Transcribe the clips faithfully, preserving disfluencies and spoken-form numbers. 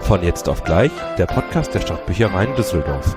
Von jetzt auf gleich, der Podcast der Stadtbüchereien Düsseldorf.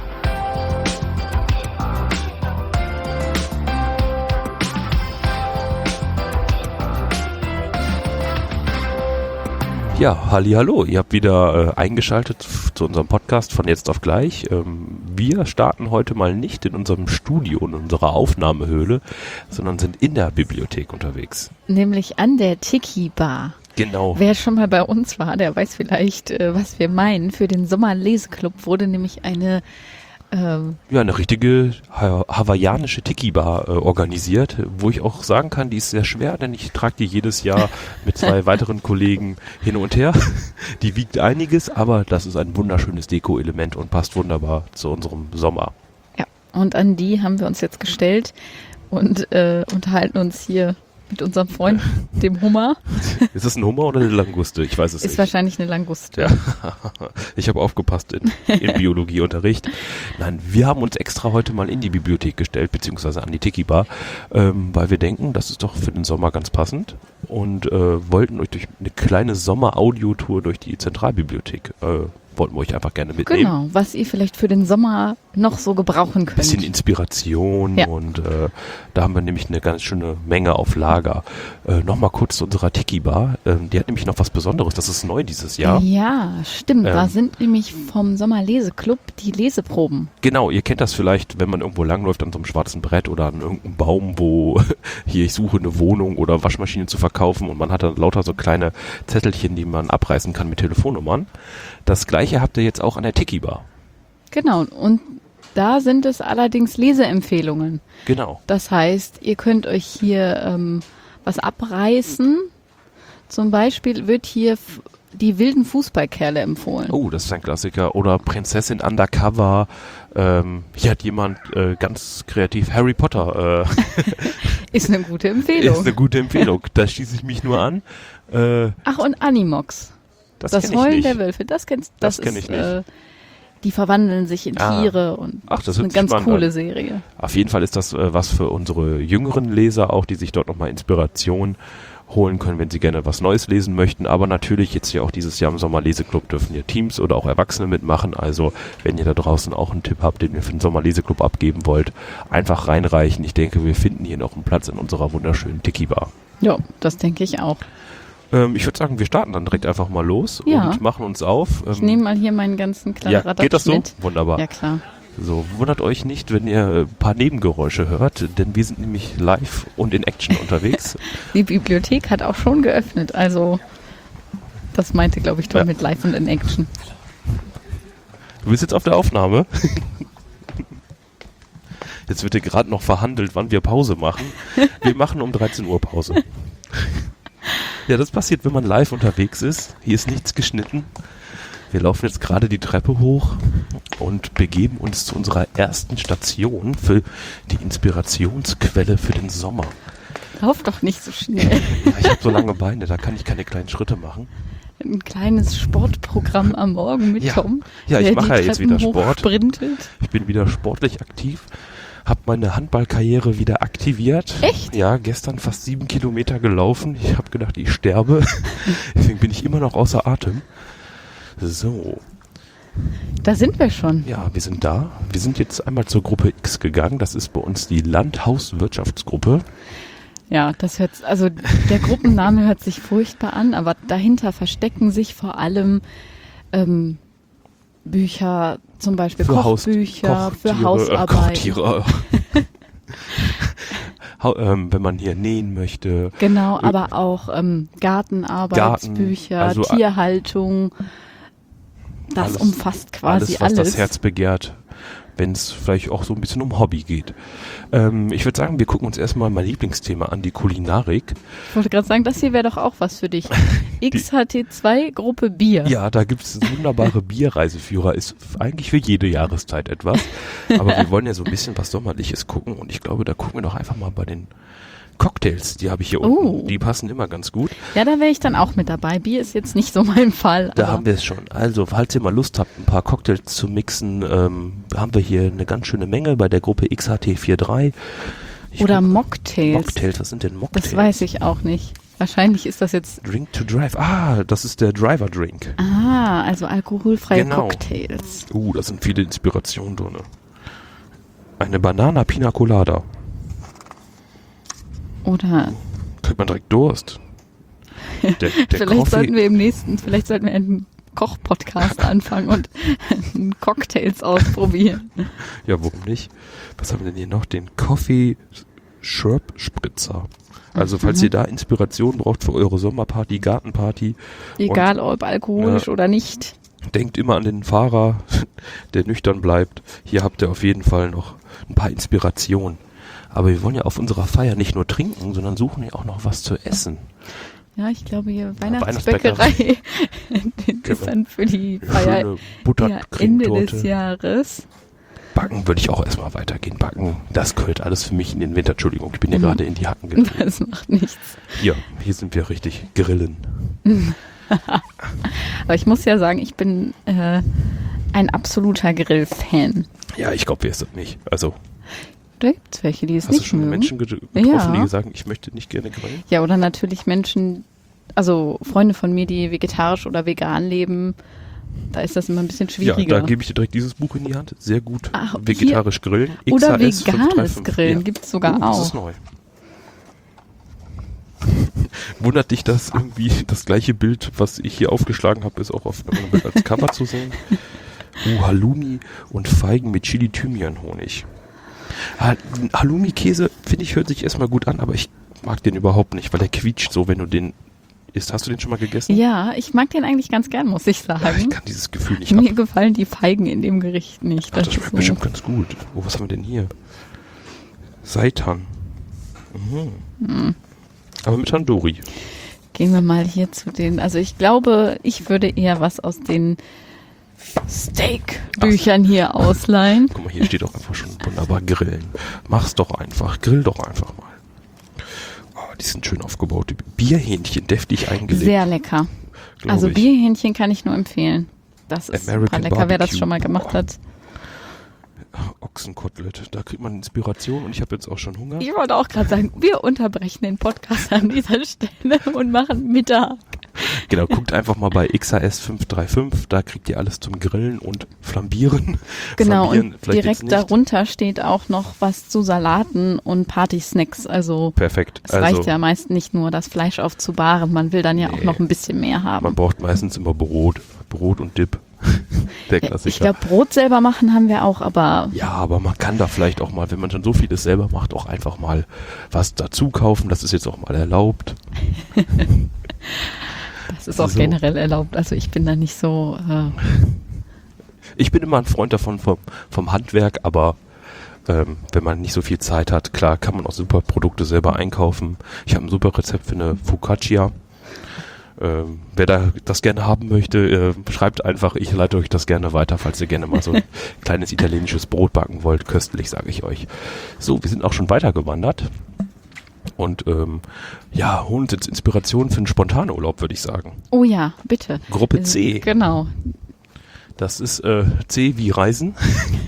Ja, hallihallo, ihr habt wieder äh, eingeschaltet zu unserem Podcast von jetzt auf gleich. Ähm, wir starten heute mal nicht in unserem Studio, in unserer Aufnahmehöhle, sondern sind in der Bibliothek unterwegs. Nämlich an der Tiki Bar. Genau. Wer schon mal bei uns war, der weiß vielleicht, äh, was wir meinen. Für den Sommerleseklub wurde nämlich eine ähm, ja, eine richtige ha- hawaiianische Tiki-Bar äh, organisiert, wo ich auch sagen kann, die ist sehr schwer, denn ich trage die jedes Jahr mit zwei weiteren Kollegen hin und her. Die wiegt einiges, aber das ist ein wunderschönes Deko-Element und passt wunderbar zu unserem Sommer. Ja, und an die haben wir uns jetzt gestellt und äh, unterhalten uns hier mit unserem Freund, dem Hummer. Ist das ein Hummer oder eine Languste? Ich weiß es Ist nicht. Ist wahrscheinlich eine Languste. Ja, ich habe aufgepasst in, in Biologieunterricht. Nein, wir haben uns extra heute mal in die Bibliothek gestellt, beziehungsweise an die Tiki-Bar, ähm, weil wir denken, das ist doch für den Sommer ganz passend und äh, wollten euch durch eine kleine Sommer-Audiotour durch die Zentralbibliothek äh, wollten wir euch einfach gerne mitnehmen. Genau, was ihr vielleicht für den Sommer noch so gebrauchen könnt. Bisschen Inspiration ja. und äh, da haben wir nämlich eine ganz schöne Menge auf Lager. Äh, Nochmal kurz zu unserer Tiki-Bar. Ähm, die hat nämlich noch was Besonderes. Das ist neu dieses Jahr. Ja, stimmt. Ähm, da sind nämlich vom Sommerleseklub die Leseproben. Genau, ihr kennt das vielleicht, wenn man irgendwo langläuft an so einem schwarzen Brett oder an irgendeinem Baum, wo hier ich suche eine Wohnung oder Waschmaschine zu verkaufen und man hat dann lauter so kleine Zettelchen, die man abreißen kann mit Telefonnummern. Das gleiche habt ihr jetzt auch an der Tiki-Bar. Genau, und da sind es allerdings Leseempfehlungen. Genau. Das heißt, ihr könnt euch hier ähm, was abreißen. Zum Beispiel wird hier f- die wilden Fußballkerle empfohlen. Oh, das ist ein Klassiker. Oder Prinzessin Undercover. Ähm, hier hat jemand äh, ganz kreativ Harry Potter. Äh, ist eine gute Empfehlung. ist eine gute Empfehlung. Da schließe ich mich nur an. Äh, Ach, und Animox. das Das kenn ich Heulen nicht. der Wölfe, das kennst Das das kenn ist, ich nicht. Äh, die verwandeln sich in Ah. Tiere und Ach, das ist eine hört sich ganz spannend coole an. Serie. Auf jeden Fall ist das äh, was für unsere jüngeren Leser auch, die sich dort nochmal Inspiration holen können, wenn sie gerne was Neues lesen möchten. Aber natürlich jetzt ja auch dieses Jahr im Sommerleseklub dürfen hier Teams oder auch Erwachsene mitmachen. Also wenn ihr da draußen auch einen Tipp habt, den ihr für den Sommerleseklub abgeben wollt, einfach reinreichen. Ich denke, wir finden hier noch einen Platz in unserer wunderschönen Tiki-Bar. Ja, das denke ich auch. Ähm, ich würde sagen, wir starten dann direkt einfach mal los Ja. und machen uns auf. Ähm, Ich nehme mal hier meinen ganzen kleinen ja, Radatsch geht das so? mit. Wunderbar. Ja, klar. So, wundert euch nicht, wenn ihr ein paar Nebengeräusche hört, denn wir sind nämlich live und in Action unterwegs. Die Bibliothek hat auch schon geöffnet, also das meinte, glaube ich, Tom Ja. mit Live und in Action. Du bist jetzt auf der Aufnahme. Jetzt wird hier gerade noch verhandelt, wann wir Pause machen. Wir machen um dreizehn Uhr Pause. Ja, das passiert, wenn man live unterwegs ist. Hier ist nichts geschnitten. Wir laufen jetzt gerade die Treppe hoch und begeben uns zu unserer ersten Station für die Inspirationsquelle für den Sommer. Lauf doch nicht so schnell. Ja, ich habe so lange Beine, da kann ich keine kleinen Schritte machen. Ein kleines Sportprogramm am Morgen mit Ja. Tom. Ja, ich der mache die ja jetzt Treppen wieder Sport. hochsprintet. Ich bin wieder sportlich aktiv, habe meine Handballkarriere wieder aktiviert. Echt? Ja, gestern fast sieben Kilometer gelaufen. Ich habe gedacht, ich sterbe. Deswegen bin ich immer noch außer Atem. So, Da sind wir schon. ja, wir sind da. Wir sind jetzt einmal zur Gruppe X gegangen. Das ist bei uns die Landhauswirtschaftsgruppe. Ja, das hört, also der Gruppenname hört sich furchtbar an, aber dahinter verstecken sich vor allem ähm, Bücher, zum Beispiel Für Haus- Kochbücher, Kochtiere, für äh, Hausarbeit. Kochtiere. Hau- ähm, wenn man hier nähen möchte. Genau, aber auch ähm, Gartenarbeitsbücher, Garten, also, äh, Tierhaltung. Das alles- umfasst quasi alles, was alles. das Herz begehrt, wenn es vielleicht auch so ein bisschen um Hobby geht. Ähm, ich würde sagen, wir gucken uns erstmal mein Lieblingsthema an, die Kulinarik. Ich wollte gerade sagen, das hier wäre doch auch was für dich. X H T zwei Gruppe Bier. Ja, da gibt es wunderbare Bierreiseführer, ist f- eigentlich für jede Jahreszeit etwas. Aber wir wollen ja so ein bisschen was Sommerliches gucken und ich glaube, da gucken wir doch einfach mal bei den Cocktails, die habe ich hier Oh. unten. Die passen immer ganz gut. Ja, da wäre ich dann auch mit dabei. Bier ist jetzt nicht so mein Fall. Da aber haben wir es schon. Also, falls ihr mal Lust habt, ein paar Cocktails zu mixen, ähm, haben wir hier eine ganz schöne Menge bei der Gruppe X H T drei. Oder Mocktails. Mocktails, was sind denn Mocktails? Das weiß ich auch nicht. Wahrscheinlich ist das jetzt... Drink to Drive. Ah, das ist der Driver-Drink. Ah, also alkoholfreie Genau. Cocktails. Uh, da sind viele Inspirationen drin. Eine Banana Pina Colada. Oder Kriegt man direkt Durst. Der, der vielleicht Coffee, sollten wir im nächsten, vielleicht sollten wir einen Koch-Podcast anfangen und Cocktails ausprobieren. Ja, warum nicht? Was haben wir denn hier noch? Den Coffee Sherp Spritzer. Also falls Mhm. ihr da Inspiration braucht für eure Sommerparty, Gartenparty, Egal ob alkoholisch Ja. oder nicht. denkt immer an den Fahrer, der nüchtern bleibt. Hier habt ihr auf jeden Fall noch ein paar Inspirationen. Aber wir wollen ja auf unserer Feier nicht nur trinken, sondern suchen ja auch noch was zu essen. Ja, ich glaube hier Weihnachtsbäckerei. Weihnachtsbäckerei ist dann für die Feier Schöne ja, Ende des Buttercremetorte. Jahres. Backen würde ich auch erstmal weitergehen. Backen, das gehört alles für mich in den Winter. Entschuldigung, ich bin hier Mhm. gerade in die Hacken getreten. Das macht nichts. Hier, hier sind wir richtig grillen. Aber ich muss ja sagen, ich bin äh, ein absoluter Grill-Fan. Ja, ich glaube, wer ist das nicht? Also, Da gibt es welche, die es hast du nicht schon mögen. Menschen ge- getroffen, Ja. die sagen, ich möchte nicht gerne grillen? Ja, oder natürlich Menschen, also Freunde von mir, die vegetarisch oder vegan leben. Da ist das immer ein bisschen Ja, schwieriger. da gebe ich dir direkt dieses Buch in die Hand. Sehr gut. Ach, Vegetarisch grillen. Oder X H S veganes fünf drei fünf. Grillen Ja. gibt es sogar Oh, das ist auch. neu. Wundert dich, dass irgendwie das gleiche Bild, was ich hier aufgeschlagen habe, ist auch auf einem Bild als Cover zu sehen. Uh, Halloumi und Feigen mit Chili Thymian Honig. Ha- Halloumi-Käse, finde ich, hört sich erstmal gut an, aber ich mag den überhaupt nicht, weil der quietscht so, wenn du den isst. Hast du den schon mal gegessen? Ja, ich mag den eigentlich ganz gern, muss ich Ja, ich sagen. kann dieses Gefühl nicht ab. Mir gefallen die Feigen in dem Gericht nicht. Ach, das ist schmeckt so- bestimmt ganz gut. Oh, was haben wir denn hier? Seitan. Mhm. Hm. Aber mit Tandoori. Gehen wir mal hier zu den, also ich glaube, ich würde eher was aus den Steak-Büchern hier ausleihen. Guck mal, hier steht auch einfach schon wunderbar grillen. Mach's doch einfach. Grill doch einfach mal. Oh, die sind schön aufgebaut. Die Bierhähnchen, deftig eingelegt. Sehr lecker. glaub Also ich. Bierhähnchen kann ich nur empfehlen. Das ist American super lecker, wer das Barbecue. schon mal gemacht Boah. hat. Ochsenkotelett. Da kriegt man Inspiration und ich habe jetzt auch schon Hunger. Ich wollte auch gerade sagen, wir unterbrechen den Podcast an dieser Stelle und machen Mittag. Genau, guckt einfach mal bei X H S fünf drei fünf. Da kriegt ihr alles zum Grillen und Flambieren. Genau, Flambieren und vielleicht jetzt direkt nicht. darunter steht auch noch was zu Salaten und Partysnacks. Also Perfekt. es Also, reicht ja meist nicht nur, das Fleisch aufzubahren. Man will dann ja auch Nee. noch ein bisschen mehr haben. man braucht meistens immer Brot. Brot und Dip. Der Ja, Klassiker. ich glaube, Brot selber machen haben wir auch, aber Ja, aber man kann da vielleicht auch mal, wenn man schon so vieles selber macht, auch einfach mal was dazu kaufen. Das ist jetzt auch mal erlaubt. das ist auch So. generell erlaubt. Also ich bin da nicht so... Äh, Ich bin immer ein Freund davon vom, vom Handwerk, aber ähm, wenn man nicht so viel Zeit hat, klar, kann man auch super Produkte selber einkaufen. Ich habe ein super Rezept für eine Focaccia. Ähm, wer da das gerne haben möchte, äh, schreibt einfach, ich leite euch das gerne weiter, falls ihr gerne mal so ein kleines italienisches Brot backen wollt. Köstlich, sage ich euch. So, wir sind auch schon weitergewandert. Und ähm, ja, holen uns jetzt Inspiration für einen Spontanurlaub, würde ich sagen. oh ja, bitte. Gruppe C. Genau. Das ist äh, C wie Reisen.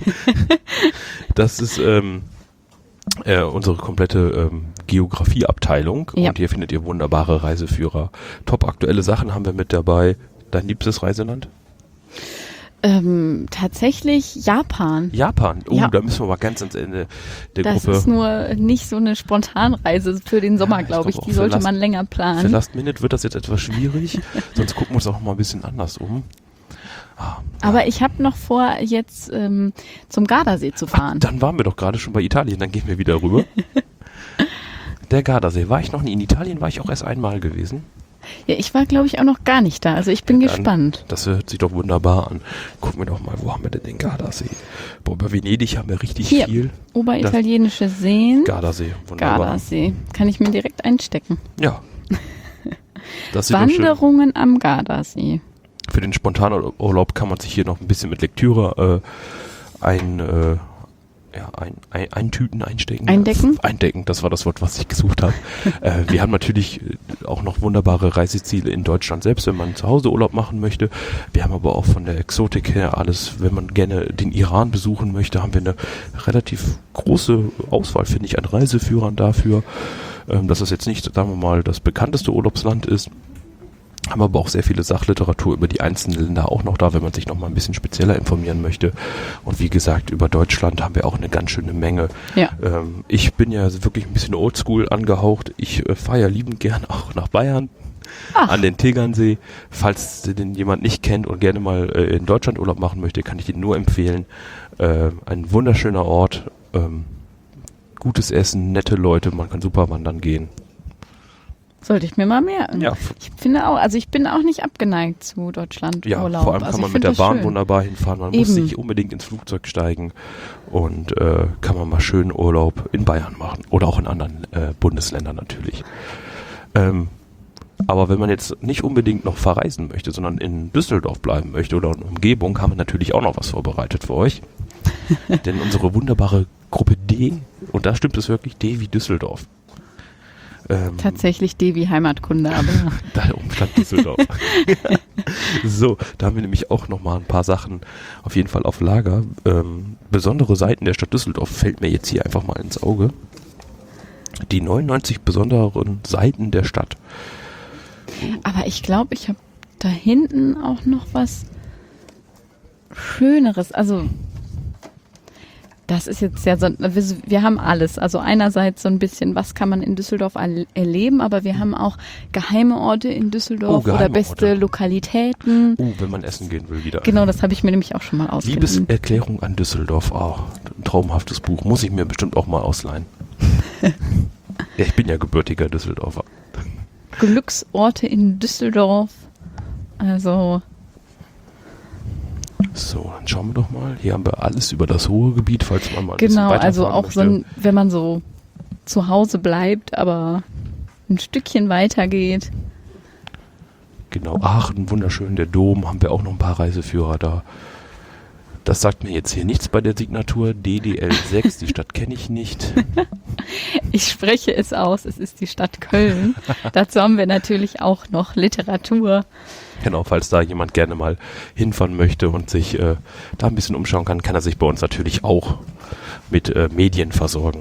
Das ist ähm, äh, unsere komplette ähm, Geografieabteilung. Ja. Und hier findet ihr wunderbare Reiseführer. Top aktuelle Sachen haben wir mit dabei. Dein liebstes Reiseland? Ähm, tatsächlich Japan. Japan. Oh, Ja. da müssen wir mal ganz ans Ende der Das Gruppe. ist nur nicht so eine Spontanreise für den Sommer, Ja, ich glaube ich. glaub auch Die für sollte Last- man länger Für planen. Last Minute wird das jetzt etwas schwierig. Sonst gucken wir uns auch noch mal ein bisschen anders um. Ah, Aber ich habe noch vor, jetzt ähm, zum Gardasee zu fahren. dann waren wir doch gerade schon bei Italien. Dann gehen wir wieder rüber. Der Gardasee. War ich noch nie in Italien? War ich auch erst einmal gewesen. Ja, ich war, glaube ich, auch noch gar nicht da. Also ich bin Dann- gespannt. Das hört sich doch wunderbar an. Gucken wir doch mal, wo haben wir denn den Gardasee? Boah, bei Venedig haben wir richtig Hier. viel. Oberitalienische Seen, Gardasee, wunderbar. Gardasee. Kann ich mir direkt einstecken. Ja. Das sieht doch schön. Wanderungen am Gardasee. Für den Spontanurlaub kann man sich hier noch ein bisschen mit Lektüre äh, ein, äh, ja, ein, ein, eintüten, einstecken. Eindecken? Eindecken, das war das Wort, was ich gesucht habe. äh, wir haben natürlich äh, auch noch wunderbare Reiseziele in Deutschland selbst, wenn man zu Hause Urlaub machen möchte. Wir haben aber auch von der Exotik her alles, wenn man gerne den Iran besuchen möchte, haben wir eine relativ große Auswahl, finde ich, an Reiseführern dafür. ähm, dass es jetzt nicht, sagen wir mal, das bekannteste Urlaubsland ist. Haben aber auch sehr viele Sachliteratur über die einzelnen Länder auch noch da, wenn man sich noch mal ein bisschen spezieller informieren möchte. Und wie gesagt, über Deutschland haben wir auch eine ganz schöne Menge. Ja. Ähm, ich bin ja wirklich ein bisschen oldschool angehaucht. Ich äh, fahre ja liebend gern auch nach Bayern. Ach. An den Tegernsee. Falls den jemand nicht kennt und gerne mal äh, in Deutschland Urlaub machen möchte, kann ich den nur empfehlen. Äh, ein wunderschöner Ort, ähm, gutes Essen, nette Leute, man kann super wandern gehen. Sollte ich mir mal merken. Ja. Ich finde auch, also ich bin auch nicht abgeneigt zu Deutschland Ja, Urlaub. vor allem kann also man mit der Bahn schön. wunderbar hinfahren. Man Eben. muss nicht unbedingt ins Flugzeug steigen und äh, kann man mal schön Urlaub in Bayern machen oder auch in anderen äh, Bundesländern natürlich. Ähm, aber wenn man jetzt nicht unbedingt noch verreisen möchte, sondern in Düsseldorf bleiben möchte oder in Umgebung, haben wir natürlich auch noch was vorbereitet für euch. Denn unsere wunderbare Gruppe D, und da stimmt es wirklich, D wie Düsseldorf. Ähm, Tatsächlich D wie Heimatkunde, aber da oben stand Düsseldorf. So, da haben wir nämlich auch noch mal ein paar Sachen auf jeden Fall auf Lager. Ähm, besondere Seiten der Stadt Düsseldorf fällt mir jetzt hier einfach mal ins Auge. Die neunundneunzig besonderen Seiten der Stadt. aber ich glaube, ich habe da hinten auch noch was Schöneres. Also das ist jetzt ja so, wir, wir haben alles. Also einerseits so ein bisschen, was kann man in Düsseldorf all, erleben, aber wir haben auch geheime Orte in Düsseldorf Oh, geheime oder beste Orte. Lokalitäten. Oh, wenn man essen gehen will wieder. Genau, das habe ich mir nämlich auch schon mal ausgeliehen. Liebeserklärung an Düsseldorf. Oh, ein traumhaftes Buch. Muss ich mir bestimmt auch mal ausleihen. Ja, ich bin ja gebürtiger Düsseldorfer. Glücksorte in Düsseldorf. Also So, dann schauen wir doch mal. Hier haben wir alles über das Ruhrgebiet, falls man mal ein genau, bisschen also weiterfahren auch so möchte. ein, wenn man so zu Hause bleibt, aber ein Stückchen weiter geht. Genau, Aachen, wunderschön, der Dom, haben wir auch noch ein paar Reiseführer da. Das sagt mir jetzt hier nichts bei der Signatur. D D L sechs, die Stadt kenne ich nicht. Ich spreche es aus, es ist die Stadt Köln. Dazu haben wir natürlich auch noch Literatur. Genau, falls da jemand gerne mal hinfahren möchte und sich äh, da ein bisschen umschauen kann, kann er sich bei uns natürlich auch mit äh, Medien versorgen.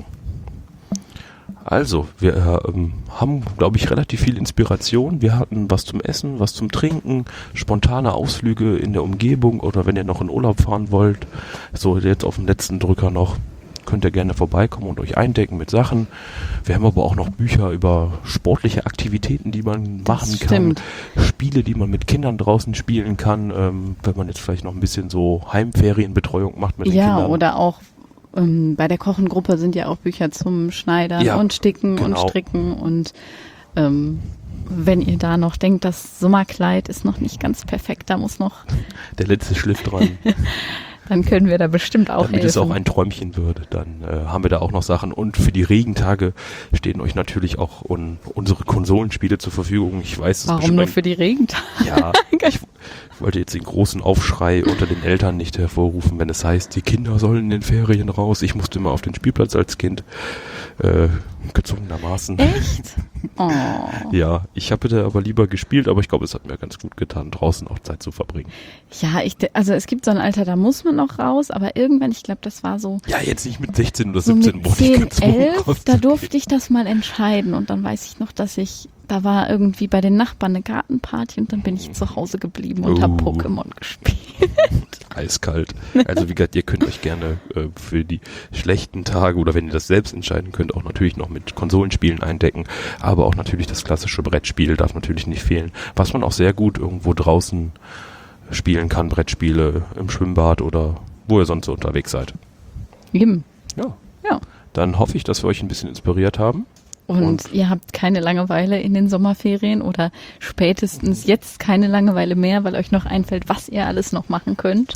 Also, wir äh, ähm, haben, glaube ich, relativ viel Inspiration. Wir hatten was zum Essen, was zum Trinken, spontane Ausflüge in der Umgebung oder wenn ihr noch in Urlaub fahren wollt, so jetzt auf dem letzten Drücker noch, könnt ihr gerne vorbeikommen und euch eindecken mit Sachen. Wir haben aber auch noch Bücher über sportliche Aktivitäten, die man machen kann. Spiele, die man mit Kindern draußen spielen kann, ähm, wenn man jetzt vielleicht noch ein bisschen so Heimferienbetreuung macht mit den Ja, Kindern. oder auch ähm, bei der Kochengruppe sind ja auch Bücher zum Schneidern Ja, und Sticken genau. und Stricken. Und ähm, wenn ihr da noch denkt, das Sommerkleid ist noch nicht ganz perfekt, da muss noch, Der letzte Schliff dran. dann können wir da bestimmt auch Damit helfen. es auch ein Träumchen wird, dann äh, haben wir da auch noch Sachen. Und für die Regentage stehen euch natürlich auch un unsere Konsolenspiele zur Verfügung. Ich weiß, es Warum nur für die Regentage? Ja, ich wollte jetzt den großen Aufschrei unter den Eltern nicht hervorrufen, wenn es heißt, die Kinder sollen in den Ferien raus. Ich musste immer auf den Spielplatz als Kind, äh, gezwungenermaßen. Echt? Oh. Ja, ich habe da aber lieber gespielt, aber ich glaube, es hat mir ganz gut getan, draußen auch Zeit zu verbringen. Ja, ich, also es gibt so ein Alter, da muss man noch raus, aber irgendwann, ich glaube, das war so, Ja, jetzt nicht mit sechzehn oder so siebzehn, mit wo ich zehn, gezwungen elf, raus- da durfte ich das mal entscheiden und dann weiß ich noch, dass ich, da war irgendwie bei den Nachbarn eine Gartenparty und dann bin ich zu Hause geblieben und Oh. habe Pokémon gespielt. Eiskalt. Also wie gesagt, ihr könnt euch gerne äh, für die schlechten Tage oder wenn ihr das selbst entscheiden könnt, auch natürlich noch mit Konsolenspielen eindecken. Aber auch natürlich das klassische Brettspiel darf natürlich nicht fehlen. Was man auch sehr gut irgendwo draußen spielen kann, Brettspiele im Schwimmbad oder wo ihr sonst so unterwegs seid. Eben. Ja. Ja. Dann hoffe ich, dass wir euch ein bisschen inspiriert haben. Und, Und- ihr habt keine Langeweile in den Sommerferien oder spätestens jetzt keine Langeweile mehr, weil euch noch einfällt, was ihr alles noch machen könnt.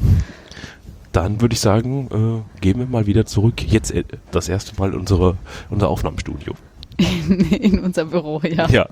Dann würde ich sagen, äh, gehen wir mal wieder zurück. Jetzt äh, das erste Mal unsere, unser Aufnahmestudio. In, in unser Büro, ja. Ja.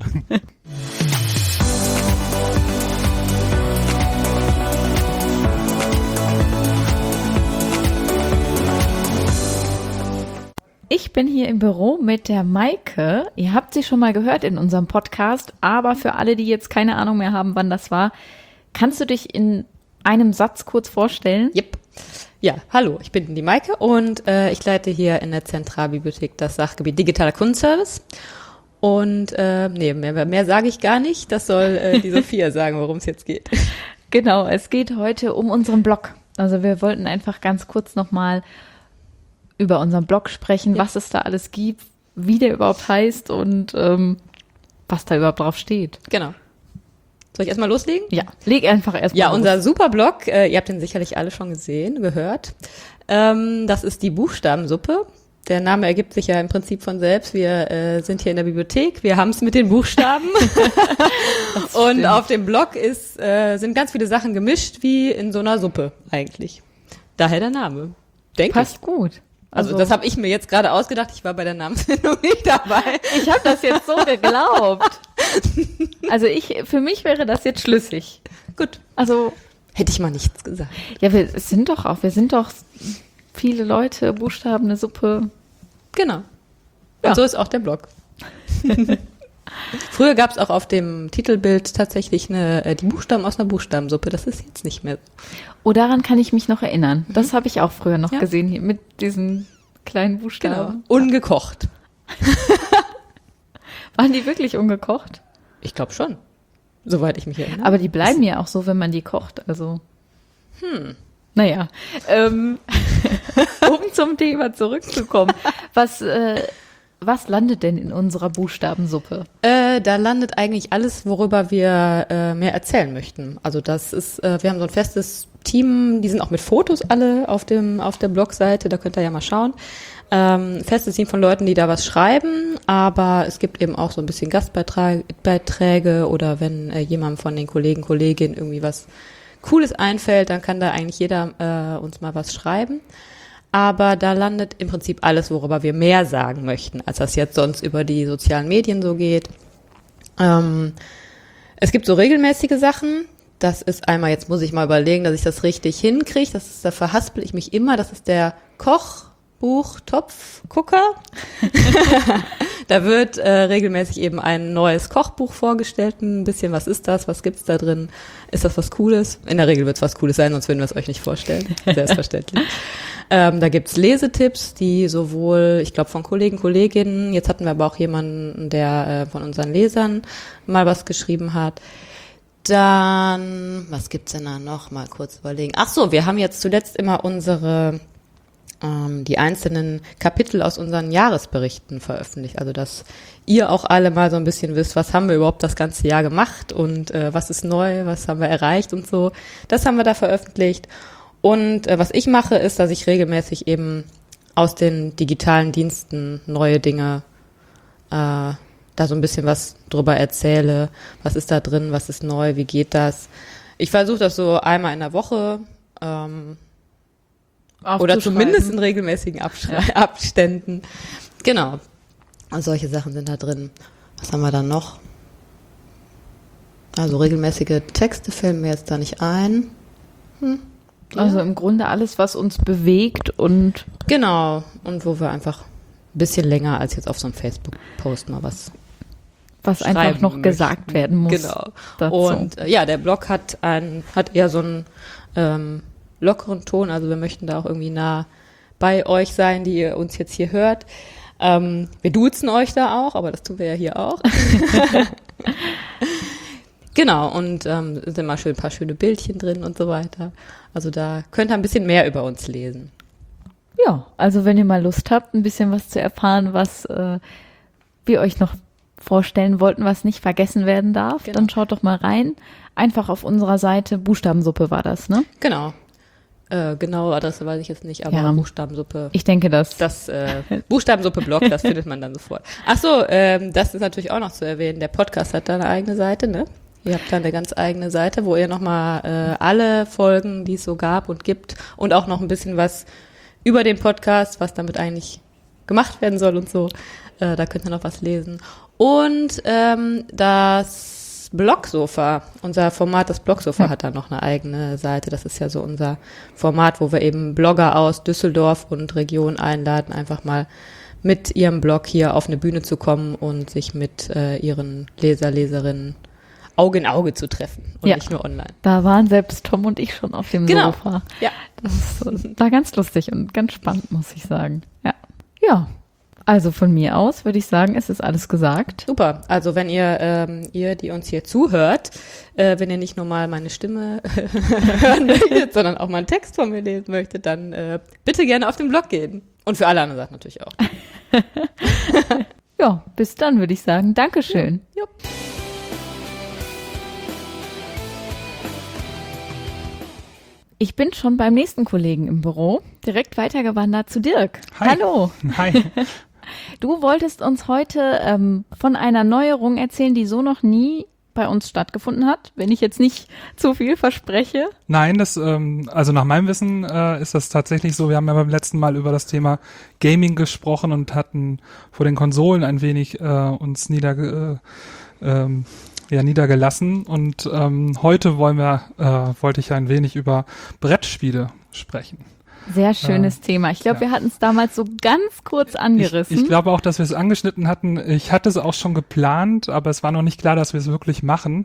Ich bin hier im Büro mit der Maike. Ihr habt sie schon mal gehört in unserem Podcast, aber für alle, die jetzt keine Ahnung mehr haben, wann das war, kannst du dich in einem Satz kurz vorstellen? Yep. Ja, hallo, ich bin die Maike und äh, ich leite hier in der Zentralbibliothek das Sachgebiet Digitaler Kundenservice. Und äh, nee, mehr, mehr sage ich gar nicht. Das soll äh, die Sophia sagen, worum es jetzt geht. Genau, es geht heute um unseren Blog. Also wir wollten einfach ganz kurz nochmal über unseren Blog sprechen, ja. was es da alles gibt, wie der überhaupt heißt und ähm, was da überhaupt drauf steht. Genau. Soll ich erstmal loslegen? Ja, leg einfach erstmal Ja, los. unser Superblog, äh, ihr habt den sicherlich alle schon gesehen, gehört. Ähm, das ist die Buchstabensuppe. Der Name ergibt sich ja im Prinzip von selbst. Wir äh, sind hier in der Bibliothek, wir haben es mit den Buchstaben. Und auf dem Blog ist, äh, sind ganz viele Sachen gemischt, wie in so einer Suppe eigentlich. Daher der Name, denke ich. Passt gut. Also, also das habe ich mir jetzt gerade ausgedacht. Ich war bei der Namensfindung nicht dabei. Ich habe das jetzt so geglaubt. Also ich, für mich wäre das jetzt schlüssig. Gut. Also hätte ich mal nichts gesagt. Ja, wir sind doch auch, wir sind doch viele Leute, Buchstaben, eine Suppe. Genau. Und ja. so ist auch der Blog. Früher gab es auch auf dem Titelbild tatsächlich eine, die Buchstaben aus einer Buchstabensuppe. Das ist jetzt nicht mehr so. Oh, daran kann ich mich noch erinnern. Das mhm. habe ich auch früher noch ja. gesehen, hier mit diesen kleinen Buchstaben. Genau. Ungekocht. Waren die wirklich ungekocht? Ich glaube schon. Soweit ich mich erinnere. Aber die bleiben ja auch so, wenn man die kocht. Also. Hm. Naja. Ähm, um zum Thema zurückzukommen. Was, äh, was landet denn in unserer Buchstabensuppe? Äh, da landet eigentlich alles, worüber wir äh, mehr erzählen möchten. Also das ist, äh, wir haben so ein festes Team, die sind auch mit Fotos alle auf dem auf der Blogseite, da könnt ihr ja mal schauen. Ähm, festes Team von Leuten, die da was schreiben, aber es gibt eben auch so ein bisschen Gastbeiträge oder wenn äh, jemandem von den Kollegen, Kolleginnen irgendwie was Cooles einfällt, dann kann da eigentlich jeder äh, uns mal was schreiben. Aber da landet im Prinzip alles, worüber wir mehr sagen möchten, als das jetzt sonst über die sozialen Medien so geht. Ähm, es gibt so regelmäßige Sachen. Das ist einmal, jetzt muss ich mal überlegen, dass ich das richtig hinkriege. Das ist, da verhaspel ich mich immer. Das ist der Kochbuch-Topf-Gucker. Da wird äh, regelmäßig eben ein neues Kochbuch vorgestellt. Ein bisschen, was ist das? Was gibt's da drin? Ist das was Cooles? In der Regel wird's was Cooles sein, sonst würden wir es euch nicht vorstellen. Selbstverständlich. ähm, da gibt's Lesetipps, die sowohl, ich glaube, von Kollegen, Kolleginnen, jetzt hatten wir aber auch jemanden, der äh, von unseren Lesern mal was geschrieben hat. Dann, was gibt's denn da noch? Mal kurz überlegen. Ach so, wir haben jetzt zuletzt immer unsere ähm, die einzelnen Kapitel aus unseren Jahresberichten veröffentlicht. Also, dass ihr auch alle mal so ein bisschen wisst, was haben wir überhaupt das ganze Jahr gemacht und äh, was ist neu, was haben wir erreicht und so. Das haben wir da veröffentlicht. Und äh, was ich mache, ist, dass ich regelmäßig eben aus den digitalen Diensten neue Dinge äh, da so ein bisschen was drüber erzähle. Was ist da drin, was ist neu, wie geht das? Ich versuche das so einmal in der Woche ähm, oder zumindest in regelmäßigen Abschrei- ja. Abständen. Genau. Und solche Sachen sind da drin. Was haben wir dann noch? Also regelmäßige Texte fällen mir jetzt da nicht ein. Hm. Ja. Also im Grunde alles, was uns bewegt und... Genau. Und wo wir einfach ein bisschen länger als jetzt auf so einem Facebook-Post mal was was einfach noch möchten. gesagt werden muss. Genau. Dazu. Und äh, ja, der Blog hat ein, hat eher so einen ähm, lockeren Ton. Also wir möchten da auch irgendwie nah bei euch sein, die ihr uns jetzt hier hört. Ähm, wir duzen euch da auch, aber das tun wir ja hier auch. Genau, und ähm, sind mal schön ein paar schöne Bildchen drin und so weiter. Also da könnt ihr ein bisschen mehr über uns lesen. Ja, also wenn ihr mal Lust habt, ein bisschen was zu erfahren, was äh, wir euch noch vorstellen wollten, was nicht vergessen werden darf, genau. Dann schaut doch mal rein. Einfach auf unserer Seite, Buchstabensuppe war das, ne? Genau. Äh, genaue Adresse weiß ich jetzt nicht, aber ja, Buchstabensuppe. Ich denke das. Das äh, Buchstabensuppe-Blog, das findet man dann sofort. Ach so, ähm, das ist natürlich auch noch zu erwähnen. Der Podcast hat da eine eigene Seite, ne? Ihr habt da eine ganz eigene Seite, wo ihr nochmal äh, alle Folgen, die es so gab und gibt und auch noch ein bisschen was über den Podcast, was damit eigentlich gemacht werden soll und so. Äh, da könnt ihr noch was lesen. Und ähm, das Blogsofa, unser Format, das Blogsofa hm. hat da noch eine eigene Seite. Das ist ja so unser Format, wo wir eben Blogger aus Düsseldorf und Region einladen, einfach mal mit ihrem Blog hier auf eine Bühne zu kommen und sich mit äh, ihren Leser, Leserinnen Auge in Auge zu treffen und ja, nicht nur online. Da waren selbst Tom und ich schon auf dem genau. Sofa. Ja. Das war ganz lustig und ganz spannend, muss ich sagen. Ja. Ja. Also von mir aus würde ich sagen, es ist alles gesagt. Super. Also wenn ihr, ähm, ihr, die uns hier zuhört, äh, wenn ihr nicht nur mal meine Stimme hören möchtet, sondern auch mal einen Text von mir lesen möchtet, dann äh, bitte gerne auf den Blog gehen. Und für alle anderen Sachen natürlich auch. Ja, bis dann würde ich sagen. Dankeschön. Ja. Jupp. Ich bin schon beim nächsten Kollegen im Büro, direkt weitergewandert zu Dirk. Hi. Hallo. Hi. Du wolltest uns heute ähm, von einer Neuerung erzählen, die so noch nie bei uns stattgefunden hat, wenn ich jetzt nicht zu viel verspreche. Nein, das, ähm, also nach meinem Wissen äh, ist das tatsächlich so. Wir haben ja beim letzten Mal über das Thema Gaming gesprochen und hatten vor den Konsolen ein wenig äh, uns niederge äh, ähm, ja, niedergelassen. Und ähm, heute wollen wir, äh, wollte ich ein wenig über Brettspiele sprechen. Sehr schönes äh, Thema. Ich glaube, ja. wir hatten es damals so ganz kurz angerissen. Ich, ich glaube auch, dass wir es angeschnitten hatten. Ich hatte es auch schon geplant, aber es war noch nicht klar, dass wir es wirklich machen.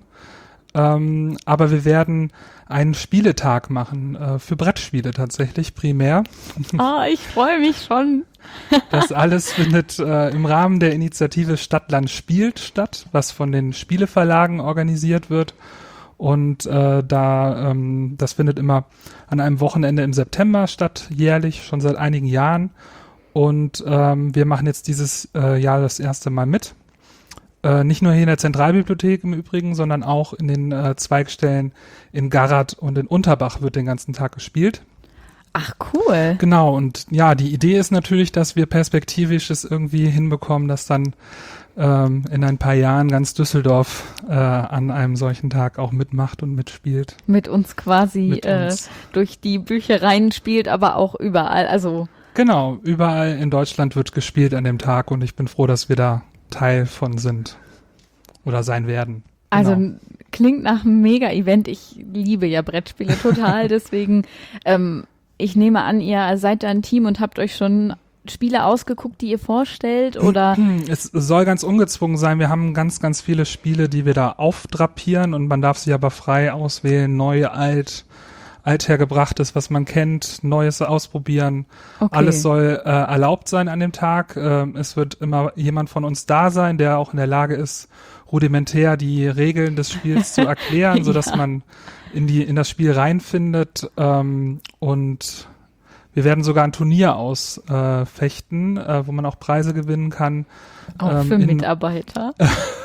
Ähm, aber wir werden einen Spieletag machen, äh, für Brettspiele tatsächlich primär. Ah, ich freue mich schon. Das alles findet äh, im Rahmen der Initiative Stadtland spielt statt, was von den Spieleverlagen organisiert wird. Und äh, da ähm, das findet immer an einem Wochenende im September statt, jährlich, schon seit einigen Jahren. Und ähm, wir machen jetzt dieses äh, Jahr das erste Mal mit. Äh, nicht nur hier in der Zentralbibliothek im Übrigen, sondern auch in den äh, Zweigstellen in Garrat und in Unterbach wird den ganzen Tag gespielt. Ach, cool. Genau, und ja, die Idee ist natürlich, dass wir perspektivisch es irgendwie hinbekommen, dass dann ähm, in ein paar Jahren ganz Düsseldorf äh, an einem solchen Tag auch mitmacht und mitspielt. Mit uns quasi Mit uns. Äh, durch die Büchereien spielt, aber auch überall, also... Genau, überall in Deutschland wird gespielt an dem Tag und ich bin froh, dass wir da Teil von sind oder sein werden. Genau. Also klingt nach einem Mega-Event. Ich liebe ja Brettspiele total, deswegen ähm, ich nehme an, ihr seid da ein Team und habt euch schon Spiele ausgeguckt, die ihr vorstellt, oder? Es soll ganz ungezwungen sein. Wir haben ganz, ganz viele Spiele, die wir da aufdrapieren und man darf sie aber frei auswählen, neu, alt, althergebrachtes, was man kennt, Neues ausprobieren. Okay. Alles soll äh, erlaubt sein an dem Tag. Äh, es wird immer jemand von uns da sein, der auch in der Lage ist, rudimentär die Regeln des Spiels zu erklären, Ja. sodass man in die in das Spiel reinfindet. Ähm, und wir werden sogar ein Turnier ausfechten, äh, äh, wo man auch Preise gewinnen kann. Auch ähm, für in, Mitarbeiter.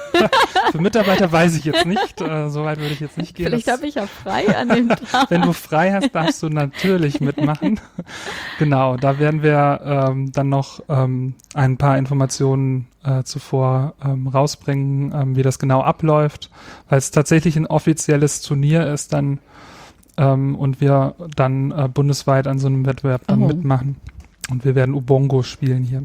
Für Mitarbeiter weiß ich jetzt nicht, äh, so weit würde ich jetzt nicht gehen. Vielleicht Das- habe ich ja frei an dem Tag. Wenn du frei hast, darfst du natürlich mitmachen. Genau, da werden wir ähm, dann noch ähm, ein paar Informationen äh, zuvor ähm, rausbringen, ähm, wie das genau abläuft, weil es tatsächlich ein offizielles Turnier ist dann ähm, und wir dann äh, bundesweit an so einem Wettbewerb dann Oh. mitmachen. Und wir werden Ubongo spielen hier.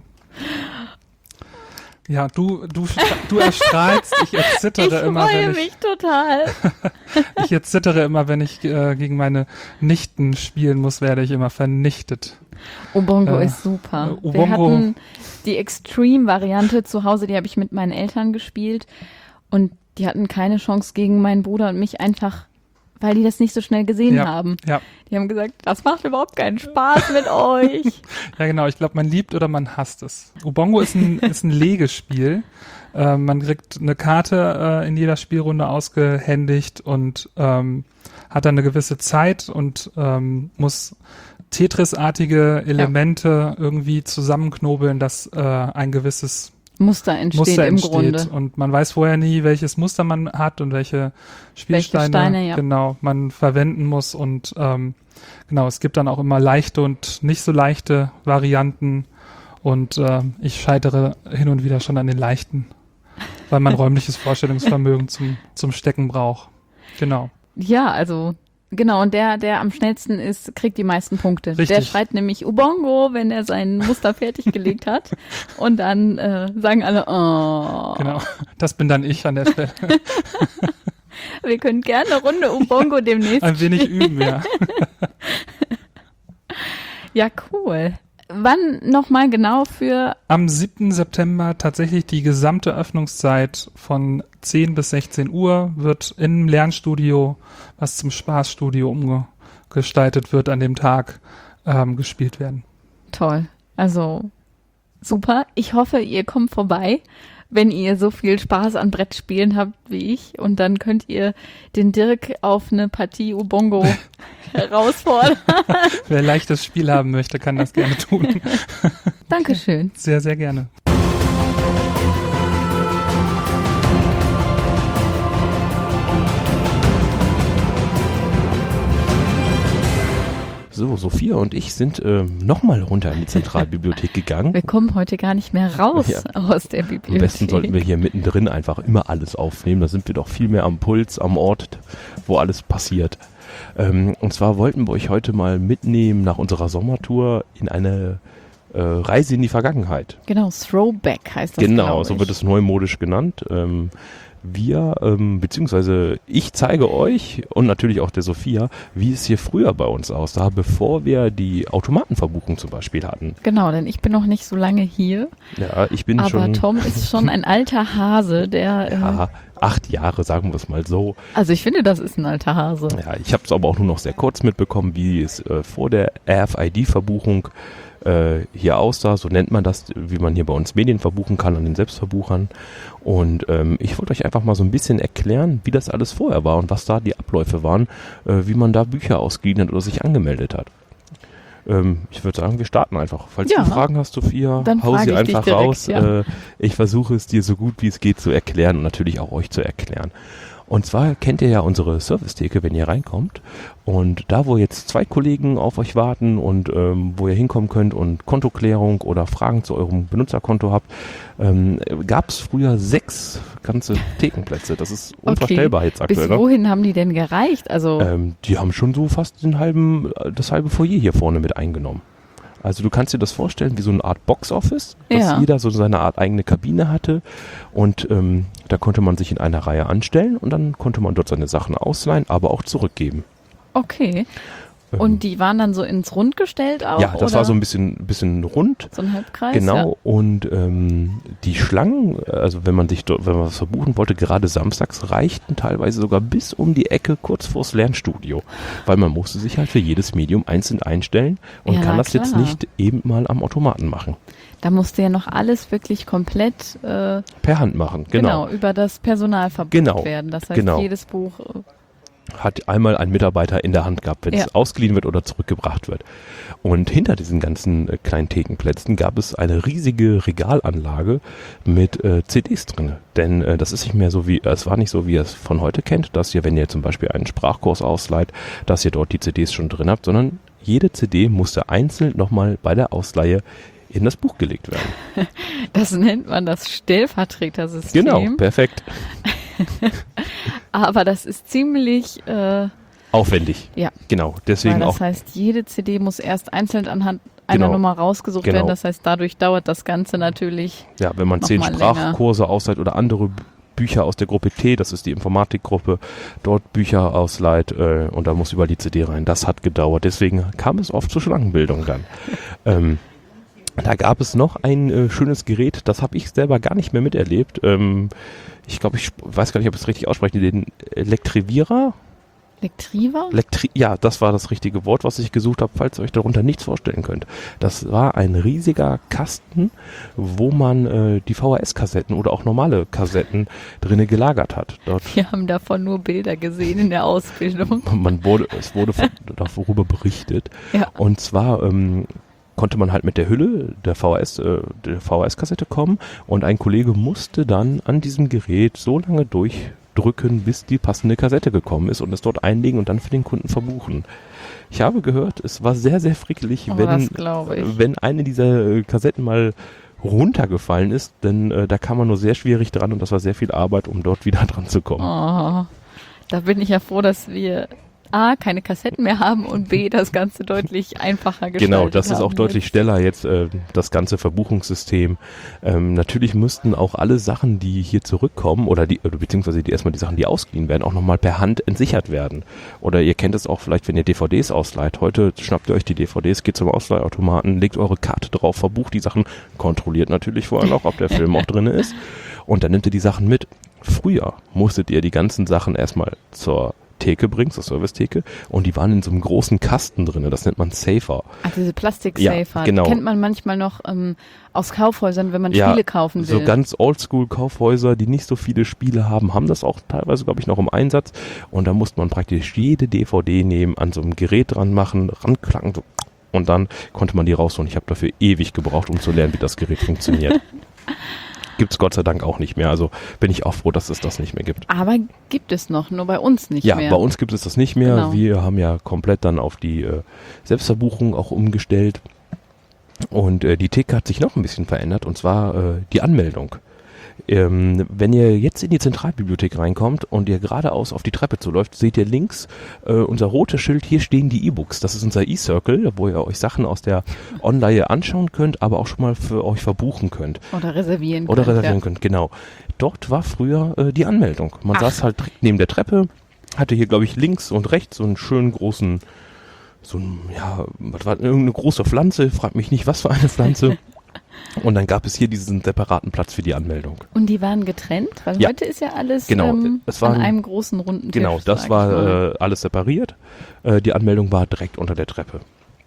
Ja, du, du, du erstrahlst, ich erzittere Ich immer, freue wenn ich, mich total. ich erzittere immer, wenn ich äh, gegen meine Nichten spielen muss, werde ich immer vernichtet. Ubongo Äh, ist super. äh, Wir Ubongo- hatten die Extreme-Variante zu Hause, die habe ich mit meinen Eltern gespielt und die hatten keine Chance gegen meinen Bruder und mich einfach, weil die das nicht so schnell gesehen Ja, haben. ja. Die haben gesagt, das macht überhaupt keinen Spaß mit euch. Ja, genau. Ich glaube, man liebt oder man hasst es. Ubongo ist ein, ist ein Legespiel. Äh, man kriegt eine Karte äh, in jeder Spielrunde ausgehändigt und ähm, hat dann eine gewisse Zeit und ähm, muss Tetris-artige Elemente irgendwie zusammenknobeln, dass äh, ein gewisses Muster entsteht Muster im entsteht. Grunde. Und man weiß vorher nie, welches Muster man hat und welche Spielsteine Steine, ja. genau man verwenden muss. Und ähm, genau, es gibt dann auch immer leichte und nicht so leichte Varianten. Und äh, ich scheitere hin und wieder schon an den leichten, weil man räumliches Vorstellungsvermögen zum, zum Stecken braucht. Genau. Ja, also genau, und der, der am schnellsten ist, kriegt die meisten Punkte. Richtig. Der schreit nämlich Ubongo, wenn er sein Muster fertiggelegt hat. Und dann äh, sagen alle, oh. Genau. Das bin dann ich an der Stelle. Wir können gerne eine Runde Ubongo demnächst. Ein wenig üben, ja. Ja, cool. Wann nochmal genau für, Am siebten September tatsächlich die gesamte Öffnungszeit von zehn bis sechzehn Uhr wird im Lernstudio, was zum Spaßstudio umgestaltet wird an dem Tag, ähm, gespielt werden. toll. Also Super. Ich hoffe, ihr kommt vorbei, wenn ihr so viel Spaß an Brettspielen habt wie ich. Und dann könnt ihr den Dirk auf eine Partie Ubongo herausfordern. Wer leichtes Spiel haben möchte, kann das gerne tun. Dankeschön. Sehr, sehr gerne. So, Sophia und ich sind ähm, nochmal runter in die Zentralbibliothek gegangen. Wir kommen heute gar nicht mehr raus Ja. aus der Bibliothek. Am besten sollten wir hier mittendrin einfach immer alles aufnehmen. Da sind wir doch viel mehr am Puls, am Ort, wo alles passiert. Ähm, und zwar wollten wir euch heute mal mitnehmen nach unserer Sommertour in eine äh, Reise in die Vergangenheit. Genau, Throwback heißt das, Genau, glaub so ich. wird es neumodisch genannt. Ähm, wir, ähm, beziehungsweise ich zeige euch und natürlich auch der Sophia, wie es hier früher bei uns aussah, bevor wir die Automatenverbuchung zum Beispiel hatten. Genau, denn ich bin noch nicht so lange hier, Ja, ich bin aber schon Tom ist schon ein alter Hase, der, äh, ja, acht Jahre, sagen wir es mal so. also ich finde, das ist ein alter Hase. Ja, ich habe es aber auch nur noch sehr kurz mitbekommen, wie es äh, vor der R F I D-Verbuchung äh, hier aussah. So nennt man das, wie man hier bei uns Medien verbuchen kann an den Selbstverbuchern. Und ähm, ich wollte euch einfach mal so ein bisschen erklären, wie das alles vorher war und was da die Abläufe waren, äh, wie man da Bücher ausgeliehen hat oder sich angemeldet hat. Ähm, ich würde sagen, wir starten einfach. Falls Ja. du Fragen hast, Sophia, Dann hau frage sie ich dich einfach direkt, raus. ja. Äh, ich versuche es dir so gut wie es geht zu erklären und natürlich auch euch zu erklären. Und zwar kennt ihr ja unsere Servicetheke, wenn ihr reinkommt. Und da, wo jetzt zwei Kollegen auf euch warten und ähm, wo ihr hinkommen könnt und Kontoklärung oder Fragen zu eurem Benutzerkonto habt, ähm, gab es früher sechs ganze Thekenplätze. Das ist unvorstellbar jetzt aktuell. Bis Ne? wohin haben die denn gereicht? Also, Ähm, die haben schon so fast den halben, das halbe Foyer hier vorne mit eingenommen. Also du kannst dir das vorstellen wie so eine Art Boxoffice, dass Ja. jeder so seine Art eigene Kabine hatte und ähm, da konnte man sich in einer Reihe anstellen und dann konnte man dort seine Sachen ausleihen, aber auch zurückgeben. okay. Ähm, Und die waren dann so ins Rund gestellt auch? ja, das oder? war so ein bisschen, bisschen rund. So ein Halbkreis? Genau, und ähm, die Schlangen, also wenn man sich dort, wenn man was verbuchen wollte, gerade samstags reichten teilweise sogar bis um die Ecke kurz vors Lernstudio, weil man musste sich halt für jedes Medium einzeln einstellen und Ja, kann na das jetzt klar. nicht eben mal am Automaten machen. Da musste ja noch alles wirklich komplett äh, Per Hand machen, genau. genau. über das Personal verbucht Genau, werden. Das heißt, genau. jedes Buch äh, Hat einmal ein Mitarbeiter in der Hand gehabt, wenn Ja. es ausgeliehen wird oder zurückgebracht wird. Und hinter diesen ganzen äh, kleinen Thekenplätzen gab es eine riesige Regalanlage mit äh, C Ds drin. Denn äh, das ist nicht mehr so wie, äh, es war nicht so, wie ihr es von heute kennt, dass ihr, wenn ihr zum Beispiel einen Sprachkurs ausleiht, dass ihr dort die C Ds schon drin habt, sondern jede C D musste einzeln nochmal bei der Ausleihe in das Buch gelegt werden. das nennt man das Stellvertretersystem. Genau, perfekt. Aber das ist ziemlich, äh, Aufwendig. ja, Genau, weil deswegen das auch. heißt, jede C D muss erst einzeln anhand einer Genau. Nummer rausgesucht Genau. werden. Das heißt, dadurch dauert das Ganze natürlich. Ja, wenn man noch zehn mal länger. Sprachkurse ausleiht oder andere B- Bücher aus der Gruppe T, das ist die Informatikgruppe, dort Bücher ausleiht äh, und da muss überall die C D rein. Das hat gedauert, deswegen kam es oft zur Schlangenbildung dann. ähm, da gab es noch ein äh, schönes Gerät, das habe ich selber gar nicht mehr miterlebt. Ähm, ich glaube, ich sp- weiß gar nicht, ob ich es richtig ausspreche, den Elektrivierer. Lektriva? Elektri ja, das war das richtige Wort, was ich gesucht habe, falls ihr euch darunter nichts vorstellen könnt. Das war ein riesiger Kasten, wo man äh, die V H S-Kassetten oder auch normale Kassetten drinne gelagert hat. Dort, Wir haben davon nur Bilder gesehen in der Ausbildung. man wurde, es wurde von, darüber berichtet. Ja. Und zwar ähm, konnte man halt mit der Hülle der V H S, äh, der V H S-Kassette kommen und ein Kollege musste dann an diesem Gerät so lange durchdrücken, bis die passende Kassette gekommen ist und es dort einlegen und dann für den Kunden verbuchen. Ich habe gehört, es war sehr, sehr frickelig, Oh, wenn, das glaube ich. wenn eine dieser äh, Kassetten mal runtergefallen ist, denn äh, da kam man nur sehr schwierig dran und das war sehr viel Arbeit, um dort wieder dran zu kommen. Oh, da bin ich ja froh, dass wir A, keine Kassetten mehr haben und B, das Ganze deutlich einfacher gestaltet Genau, das ist haben auch deutlich jetzt. schneller jetzt, äh, das ganze Verbuchungssystem. Ähm, natürlich müssten auch alle Sachen, die hier zurückkommen, oder die, oder beziehungsweise die erstmal die Sachen, die ausgeliehen werden, auch nochmal per Hand entsichert werden. Oder ihr kennt es auch vielleicht, wenn ihr D V Ds ausleiht. Heute schnappt ihr euch die D V Ds, geht zum Ausleihautomaten, legt eure Karte drauf, verbucht die Sachen, kontrolliert natürlich vorher noch, ob der Film auch drin ist. Und dann nehmt ihr die Sachen mit. Früher musstet ihr die ganzen Sachen erstmal zur Theke bringst, zur Servicetheke, und die waren in so einem großen Kasten drin, das nennt man Safer. Ach, diese Plastik-Safer, Ja, genau. die kennt man manchmal noch ähm, aus Kaufhäusern, wenn man Ja, Spiele kaufen will. So ganz Oldschool-Kaufhäuser, die nicht so viele Spiele haben, haben das auch teilweise, glaube ich, noch im Einsatz. Und da musste man praktisch jede D V D nehmen, an so einem Gerät dran machen, ranklacken, so, und dann konnte man die rausholen. Ich habe dafür ewig gebraucht, um zu lernen, wie das Gerät funktioniert. Gibt's Gott sei Dank auch nicht mehr. Also bin ich auch froh, dass es das nicht mehr gibt. Aber gibt es noch, nur bei uns nicht Ja, mehr. bei uns gibt es das nicht mehr. Genau. Wir haben ja komplett dann auf die äh, Selbstverbuchung auch umgestellt. Und äh, die Theke hat sich noch ein bisschen verändert, und zwar äh, die Anmeldung. Ähm, wenn ihr jetzt in die Zentralbibliothek reinkommt und ihr geradeaus auf die Treppe zuläuft, seht ihr links äh, unser rotes Schild, hier stehen die E-Books. Das ist unser E-Circle, wo ihr euch Sachen aus der Online anschauen könnt, aber auch schon mal für euch verbuchen könnt. Oder reservieren Oder könnt, reservieren ja. könnt, genau. Dort war früher äh, die Anmeldung. Man Ach. saß halt direkt neben der Treppe, hatte hier, glaube ich, links und rechts so einen schönen großen, so ein, ja, was war irgendeine große Pflanze, frag mich nicht, was für eine Pflanze. Und dann gab es hier diesen separaten Platz für die Anmeldung. Und die waren getrennt? Weil Ja. heute ist ja alles Genau, ähm, es waren- an einem großen runden Tisch. Genau, das sag ich war mal. äh, alles separiert. Äh, die Anmeldung war direkt unter der Treppe.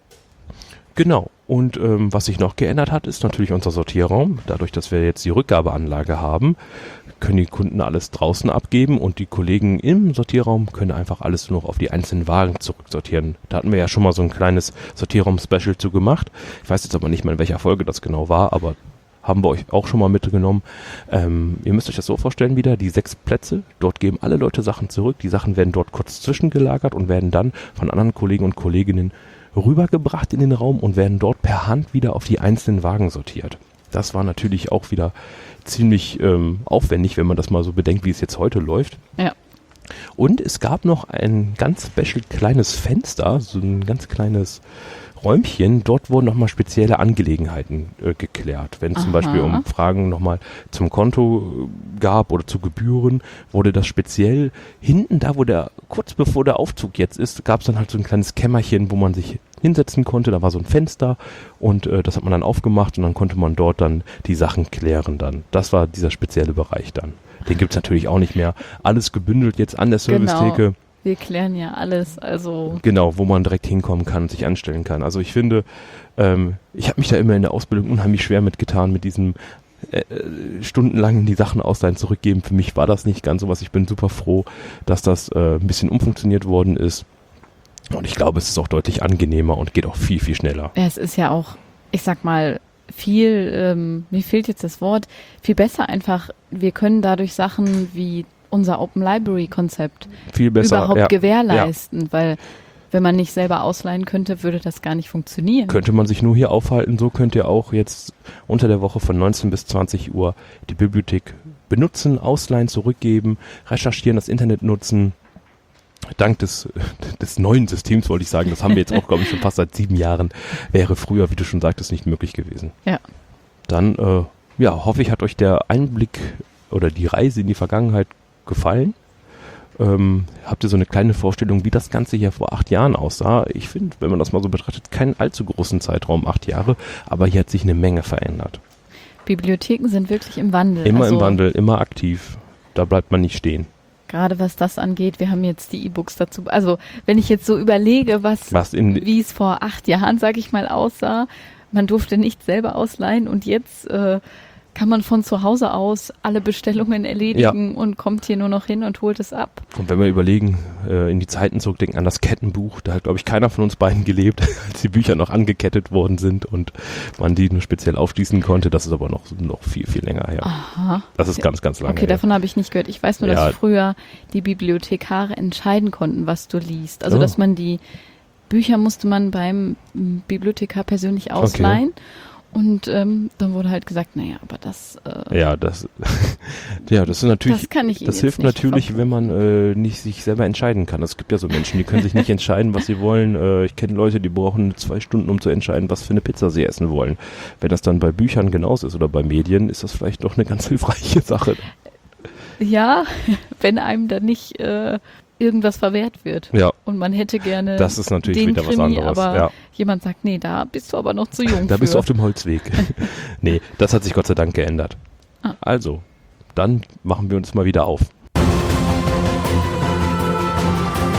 Genau. Und ähm, was sich noch geändert hat, ist natürlich unser Sortierraum. Dadurch, dass wir jetzt die Rückgabeanlage haben, können die Kunden alles draußen abgeben, und die Kollegen im Sortierraum können einfach alles nur noch auf die einzelnen Wagen zurücksortieren. Da hatten wir ja schon mal so ein kleines Sortierraum-Special zu gemacht. Ich weiß jetzt aber nicht mehr, in welcher Folge das genau war, aber haben wir euch auch schon mal mitgenommen. Ähm, ihr müsst euch das so vorstellen wieder, die sechs Plätze, dort geben alle Leute Sachen zurück. Die Sachen werden dort kurz zwischengelagert und werden dann von anderen Kollegen und Kolleginnen rübergebracht in den Raum und werden dort per Hand wieder auf die einzelnen Wagen sortiert. Das war natürlich auch wieder ziemlich ähm, aufwendig, wenn man das mal so bedenkt, wie es jetzt heute läuft. Ja. Und es gab noch ein ganz special kleines Fenster, so ein ganz kleines Räumchen. Dort wurden nochmal spezielle Angelegenheiten äh, geklärt. Wenn es zum Aha. Beispiel um Fragen nochmal zum Konto äh, gab oder zu Gebühren, wurde das speziell hinten, da wo der, kurz bevor der Aufzug jetzt ist, gab es dann halt so ein kleines Kämmerchen, wo man sich hinsetzen konnte. Da war so ein Fenster, und äh, das hat man dann aufgemacht, und dann konnte man dort dann die Sachen klären dann. Das war dieser spezielle Bereich dann. Den gibt's natürlich auch nicht mehr. Alles gebündelt jetzt an der Servicetheke. Genau. Wir klären ja alles, also Genau, wo man direkt hinkommen kann, sich anstellen kann. Also ich finde, ähm, ich habe mich da immer in der Ausbildung unheimlich schwer mitgetan, mit diesem äh, stundenlang die Sachen ausleihen, zurückgeben. Für mich war das nicht ganz so was. Ich bin super froh, dass das äh, ein bisschen umfunktioniert worden ist. Und ich glaube, es ist auch deutlich angenehmer und geht auch viel, viel schneller. ja, es ist ja auch, ich sag mal, viel, ähm, mir fehlt jetzt das Wort, viel besser einfach, wir können dadurch Sachen wie unser Open Library Konzept Viel besser. überhaupt ja. gewährleisten, weil wenn man nicht selber ausleihen könnte, würde das gar nicht funktionieren. Könnte man sich nur hier aufhalten, so könnt ihr auch jetzt unter der Woche von neunzehn bis zwanzig Uhr die Bibliothek benutzen, ausleihen, zurückgeben, recherchieren, das Internet nutzen. Dank des, des neuen Systems, wollte ich sagen, das haben wir jetzt auch, glaube ich, schon fast seit sieben Jahren, wäre früher, wie du schon sagtest, nicht möglich gewesen. Ja. Dann, äh, ja, hoffe ich, hat euch der Einblick oder die Reise in die Vergangenheit gefallen. Ähm, habt ihr so eine kleine Vorstellung, wie das Ganze hier vor acht Jahren aussah? Ich finde, wenn man das mal so betrachtet, keinen allzu großen Zeitraum, acht Jahre, aber hier hat sich eine Menge verändert. Bibliotheken sind wirklich im Wandel. Immer also, im Wandel, immer aktiv. Da bleibt man nicht stehen. Gerade was das angeht, wir haben jetzt die E-Books dazu. Also wenn ich jetzt so überlege, was, Was in, wie es vor acht Jahren, sag ich mal, aussah, man durfte nicht selber ausleihen, und jetzt äh, kann man von zu Hause aus alle Bestellungen erledigen und kommt hier nur noch hin und holt es ab. Und wenn wir überlegen, äh, in die Zeiten zurückdenken, an das Kettenbuch, da hat, glaube ich, keiner von uns beiden gelebt, als die Bücher noch angekettet worden sind und man die nur speziell aufschließen konnte. Das ist aber noch, noch viel, viel länger her. Aha. Das ist ganz, ganz lange Okay, her. davon habe ich nicht gehört. Ich weiß nur, dass Ja. früher die Bibliothekare entscheiden konnten, was du liest. Also Oh. dass man die Bücher musste man beim m, Bibliothekar persönlich ausleihen. Und ähm, dann wurde halt gesagt, naja, aber das, äh, Ja, das, ja, das ist natürlich, das kann ich Ihnen das jetzt hilft nicht natürlich, ver- wenn man äh, nicht sich selber entscheiden kann. Es gibt ja so Menschen, die können sich nicht entscheiden, was sie wollen. Äh, ich kenne Leute, die brauchen zwei Stunden, um zu entscheiden, was für eine Pizza sie essen wollen. Wenn das dann bei Büchern genauso ist oder bei Medien, ist das vielleicht doch eine ganz hilfreiche Sache. Ja, wenn einem dann nicht äh, irgendwas verwehrt wird. Ja, Und man hätte gerne das ist natürlich den wieder was Krimi, anderes. aber Ja. jemand sagt, nee, da bist du aber noch zu jung Da für. bist du auf dem Holzweg. Nee, das hat sich Gott sei Dank geändert. Ah. Also, dann machen wir uns mal wieder auf.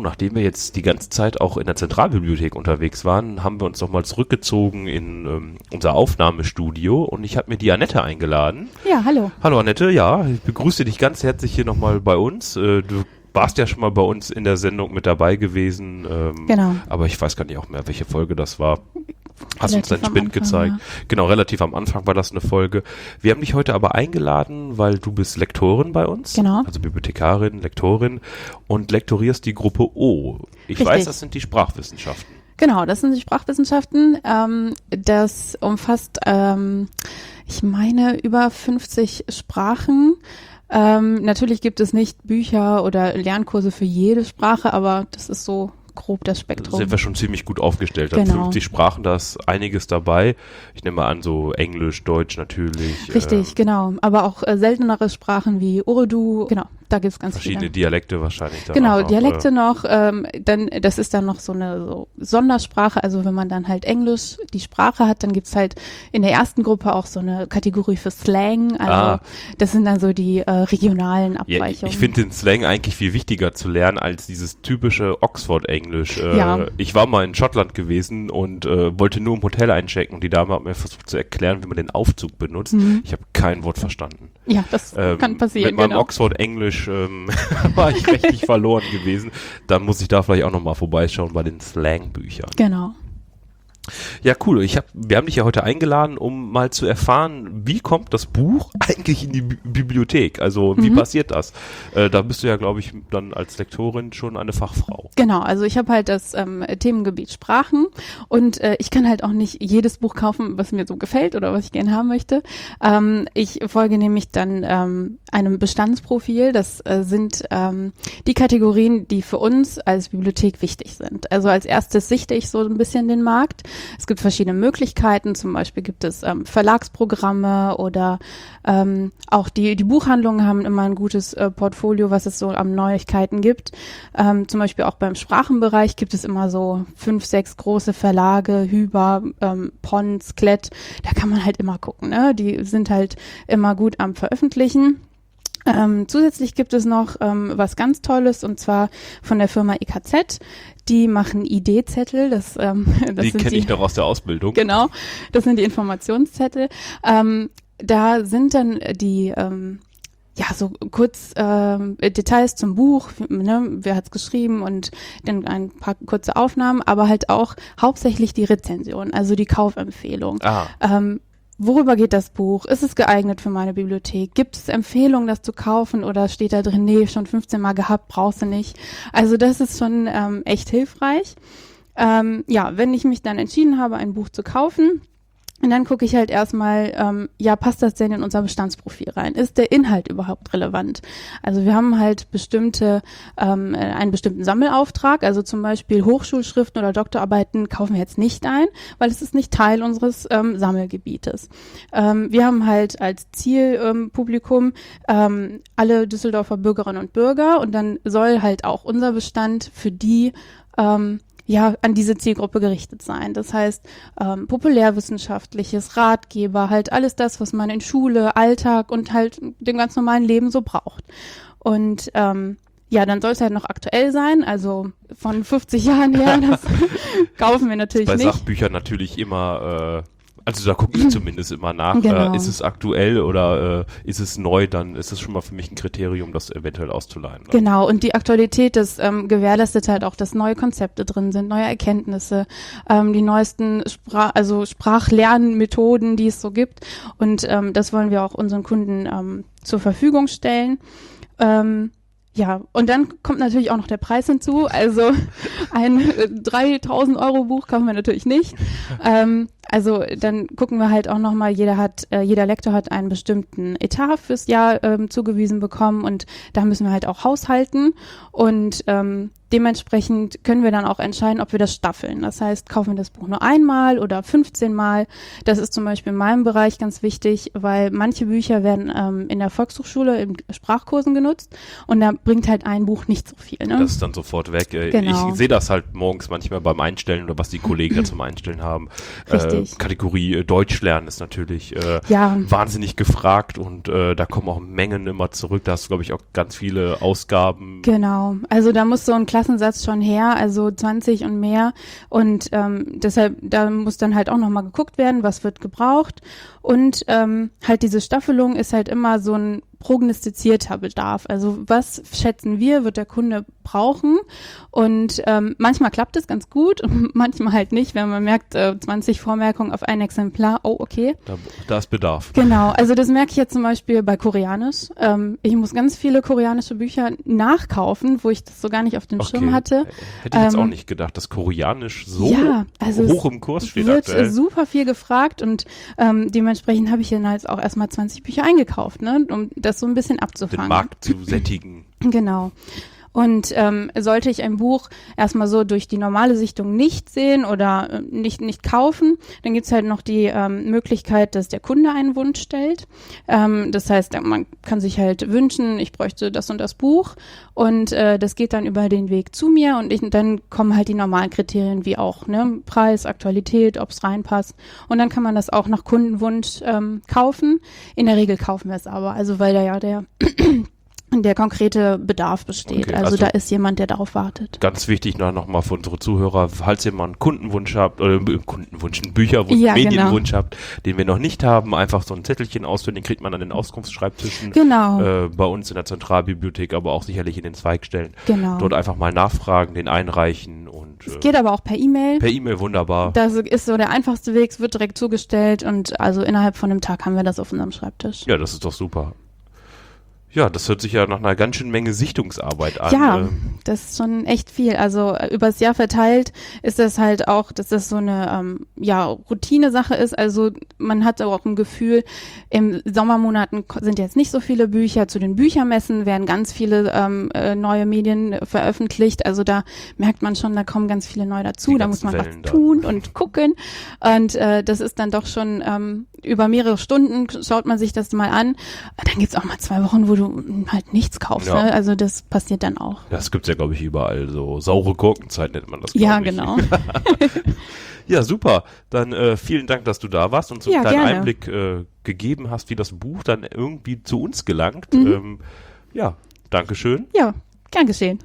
nachdem wir jetzt die ganze Zeit auch in der Zentralbibliothek unterwegs waren, haben wir uns noch mal zurückgezogen in ähm, unser Aufnahmestudio und ich habe mir die Annette eingeladen. Ja, hallo. Hallo Annette, ja, ich begrüße dich ganz herzlich hier nochmal bei uns. Äh, du warst ja schon mal bei uns in der Sendung mit dabei gewesen. Ähm, genau. Aber ich weiß gar nicht auch mehr, welche Folge das war. Hast Relativ uns deinen Spind Anfang, gezeigt. ja. Genau, relativ am Anfang war das eine Folge. Wir haben dich heute aber eingeladen, weil du bist Lektorin bei uns. Genau. Also Bibliothekarin, Lektorin und lektorierst die Gruppe O. Ich Richtig. weiß, das sind die Sprachwissenschaften. Genau, das sind die Sprachwissenschaften. Ähm, das umfasst, ähm, ich meine, über fünfzig Sprachen. Ähm, natürlich gibt es nicht Bücher oder Lernkurse für jede Sprache, aber das ist so grob das Spektrum. Sind wir schon ziemlich gut aufgestellt. Dann Genau. fünfzig Sprachen, da ist einiges dabei. Ich nehme an, so Englisch, Deutsch natürlich. Richtig, ähm, genau. Aber auch äh, seltenere Sprachen wie Urdu, genau, da gibt es ganz Verschiedene viele. Dialekte wahrscheinlich. Dann Genau, auch noch, Dialekte äh, noch, ähm, dann, das ist dann noch so eine so Sondersprache, also wenn man dann halt Englisch die Sprache hat, dann gibt's halt in der ersten Gruppe auch so eine Kategorie für Slang, also Ah. das sind dann so die äh, regionalen Ja, ich Abweichungen. ich finde den Slang eigentlich viel wichtiger zu lernen als dieses typische Oxford-Englisch. Äh, Ja. Ich war mal in Schottland gewesen und äh, wollte nur im Hotel einchecken und die Dame hat mir versucht zu erklären, wie man den Aufzug benutzt. Mhm. Ich habe kein Wort verstanden. Ja, das Ähm, kann passieren, Mit meinem genau. Oxford-Englisch ähm, war ich rechtlich verloren gewesen. Dann muss ich da vielleicht auch nochmal vorbeischauen bei den Slang-Büchern. Genau. Ja, cool. Ich hab, wir haben dich ja heute eingeladen, um mal zu erfahren, wie kommt das Buch eigentlich in die Bi- Bibliothek? Also wie Mhm. passiert das? Äh, da bist du ja, glaube ich, dann als Lektorin schon eine Fachfrau. Genau, also ich habe halt das ähm, Themengebiet Sprachen und äh, ich kann halt auch nicht jedes Buch kaufen, was mir so gefällt oder was ich gerne haben möchte. Ähm, ich folge nämlich dann ähm, einem Bestandsprofil. Das äh, sind ähm, die Kategorien, die für uns als Bibliothek wichtig sind. Also als erstes sichte ich so ein bisschen den Markt. Es gibt verschiedene Möglichkeiten, zum Beispiel gibt es ähm, Verlagsprogramme oder ähm, auch die, die Buchhandlungen haben immer ein gutes äh, Portfolio, was es so an Neuigkeiten gibt. Ähm, zum Beispiel auch beim Sprachenbereich gibt es immer so fünf, sechs große Verlage, Hüber, ähm, Pons, Klett, da kann man halt immer gucken, ne? Die sind halt immer gut am Veröffentlichen. Ähm, zusätzlich gibt es noch ähm, was ganz Tolles und zwar von der Firma E K Z. Die machen I D-Zettel. Das, ähm, das Die sind kenne ich noch aus der Ausbildung. Genau, das sind die Informationszettel. Ähm, da sind dann die ähm, ja so kurz ähm, Details zum Buch, ne, wer hat's geschrieben und dann ein paar kurze Aufnahmen, aber halt auch hauptsächlich die Rezension, also die Kaufempfehlung. Ah, Ähm, Worüber geht das Buch? Ist es geeignet für meine Bibliothek? Gibt es Empfehlungen, das zu kaufen oder steht da drin, nee, schon fünfzehn Mal gehabt, brauchst du nicht? Also das ist schon ähm, echt hilfreich. Ähm, ja, wenn ich mich dann entschieden habe, ein Buch zu kaufen, und dann gucke ich halt erstmal, ähm, ja, passt das denn in unser Bestandsprofil rein? Ist der Inhalt überhaupt relevant? Also wir haben halt bestimmte, ähm, einen bestimmten Sammelauftrag, also zum Beispiel Hochschulschriften oder Doktorarbeiten kaufen wir jetzt nicht ein, weil es ist nicht Teil unseres ähm, Sammelgebietes. Ähm, wir haben halt als Zielpublikum ähm, ähm, alle Düsseldorfer Bürgerinnen und Bürger und dann soll halt auch unser Bestand für die ähm, ja, an diese Zielgruppe gerichtet sein. Das heißt, ähm, populärwissenschaftliches, Ratgeber, halt alles das, was man in Schule, Alltag und halt dem ganz normalen Leben so braucht. Und ähm, ja, dann soll es halt noch aktuell sein, also von fünfzig Jahren her, das kaufen wir natürlich bei nicht. Sachbüchern natürlich immer, äh, also da gucke ich zumindest immer nach, Genau. äh, ist es aktuell oder äh, ist es neu, dann ist es schon mal für mich ein Kriterium, das eventuell auszuleihen. Ne? Genau, und die Aktualität, das ähm, gewährleistet halt auch, dass neue Konzepte drin sind, neue Erkenntnisse, ähm, die neuesten Sprach, also Sprachlernmethoden, die es so gibt. Und ähm, das wollen wir auch unseren Kunden ähm, zur Verfügung stellen. Ähm, Ja, und dann kommt natürlich auch noch der Preis hinzu. Also ein äh, dreitausend Euro Buch kaufen wir natürlich nicht. Ähm, also dann gucken wir halt auch nochmal, jeder hat, äh, jeder Lektor hat einen bestimmten Etat fürs Jahr ähm, zugewiesen bekommen und da müssen wir halt auch haushalten und ähm, dementsprechend können wir dann auch entscheiden, ob wir das staffeln. Das heißt, kaufen wir das Buch nur einmal oder fünfzehn Mal. Das ist zum Beispiel in meinem Bereich ganz wichtig, weil manche Bücher werden ähm, in der Volkshochschule in Sprachkursen genutzt und da bringt halt ein Buch nicht so viel. Ne? Das ist dann sofort weg. Äh, Genau. Ich sehe das halt morgens manchmal beim Einstellen oder was die Kollegen da zum Einstellen haben. Richtig. Richtig. Kategorie äh, Deutsch lernen ist natürlich äh, Ja. wahnsinnig gefragt und äh, da kommen auch Mengen immer zurück. Da hast du, glaube ich, auch ganz viele Ausgaben. Genau, also da muss so ein Klassensatz schon her, also zwanzig und mehr und ähm, deshalb, da muss dann halt auch nochmal geguckt werden, was wird gebraucht und ähm, halt diese Staffelung ist halt immer so ein prognostizierter Bedarf. Also was schätzen wir, wird der Kunde brauchen und ähm, manchmal klappt es ganz gut und manchmal halt nicht, wenn man merkt, äh, zwanzig Vormerkungen auf ein Exemplar, oh okay. Da, da ist Bedarf. Genau, also das merke ich jetzt zum Beispiel bei Koreanisch. Ähm, ich muss ganz viele koreanische Bücher nachkaufen, wo ich das so gar nicht auf dem Okay. Schirm hatte. Hätte ich jetzt Ähm, auch nicht gedacht, dass Koreanisch so ja, also hoch es im Kurs steht wird aktuell. äh, super viel gefragt und ähm, dementsprechend habe ich dann halt auch erstmal zwanzig Bücher eingekauft, ne, um das so ein bisschen Den abzufangen. Markt zu sättigen. Genau. Und ähm, sollte ich ein Buch erstmal so durch die normale Sichtung nicht sehen oder äh, nicht nicht kaufen, dann gibt's halt noch die ähm, Möglichkeit, dass der Kunde einen Wunsch stellt. Ähm, das heißt, man kann sich halt wünschen, ich bräuchte das und das Buch und äh, das geht dann über den Weg zu mir und ich, dann kommen halt die normalen Kriterien wie auch ne Preis, Aktualität, ob's reinpasst und dann kann man das auch nach Kundenwunsch ähm, kaufen. In der Regel kaufen wir es aber, also weil da ja der der konkrete Bedarf besteht. Okay, also, also da ist jemand, der darauf wartet. Ganz wichtig noch, noch mal für unsere Zuhörer, falls ihr mal einen Kundenwunsch habt, oder einen Kundenwunsch, einen Bücherwunsch, Ja, Medienwunsch habt, den wir noch nicht haben, einfach so ein Zettelchen ausfüllen, den kriegt man an den Auskunftsschreibtischen. Genau, Äh, bei uns in der Zentralbibliothek, aber auch sicherlich in den Zweigstellen. genau. Dort einfach mal nachfragen, den einreichen und Es äh, geht aber auch per E-Mail. per E-Mail wunderbar. Das ist so der einfachste Weg, es wird direkt zugestellt und also innerhalb von einem Tag haben wir das auf unserem Schreibtisch. Ja, das ist doch super. Ja, das hört sich ja nach einer ganz schön Menge Sichtungsarbeit an. Ja, Ähm, das ist schon echt viel. Also äh, übers Jahr verteilt ist das halt auch, dass das so eine ähm, ja, Routine-Sache ist. Also man hat auch ein Gefühl, im Sommermonaten ko- sind jetzt nicht so viele Bücher. Zu den Büchermessen werden ganz viele ähm, äh, neue Medien veröffentlicht. Also da merkt man schon, da kommen ganz viele neu dazu. Die Da muss ganzen man Wellen was da. tun und gucken. Und äh, das ist dann doch schon ähm, über mehrere Stunden schaut man sich das mal an. Dann gibt's auch mal zwei Wochen, wo du halt nichts kaufst. Ja. Ne? Also das passiert dann auch. Das gibt's ja, glaube ich, überall. So saure Gurkenzeit nennt man das, glaub Ja, ich. genau. Ja, super. Dann äh, vielen Dank, dass du da warst und so einen Ja, kleinen gerne. Einblick äh, gegeben hast, wie das Buch dann irgendwie zu uns gelangt. Mhm. Ähm, ja, Dankeschön. Ja, gern geschehen.